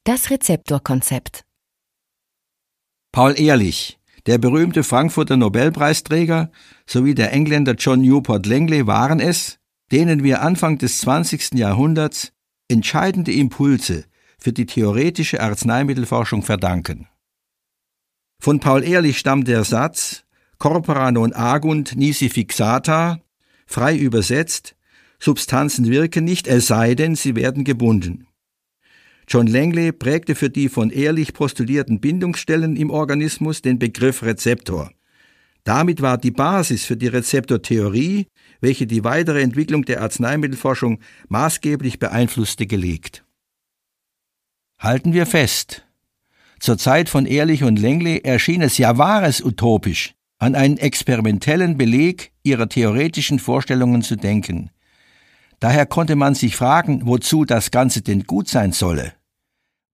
Das Rezeptorkonzept. Paul Ehrlich, der berühmte Frankfurter Nobelpreisträger, sowie der Engländer John Newport Langley waren es, denen wir Anfang des 20. Jahrhunderts entscheidende Impulse für die theoretische Arzneimittelforschung verdanken. Von Paul Ehrlich stammt der Satz Corpora non agunt nisi fixata, frei übersetzt, Substanzen wirken nicht, es sei denn, sie werden gebunden. John Langley prägte für die von Ehrlich postulierten Bindungsstellen im Organismus den Begriff Rezeptor. Damit war die Basis für die Rezeptortheorie, welche die weitere Entwicklung der Arzneimittelforschung maßgeblich beeinflusste, gelegt. Halten wir fest: Zur Zeit von Ehrlich und Langley erschien es, ja war es utopisch, an einen experimentellen Beleg ihrer theoretischen Vorstellungen zu denken. Daher konnte man sich fragen, wozu das Ganze denn gut sein solle.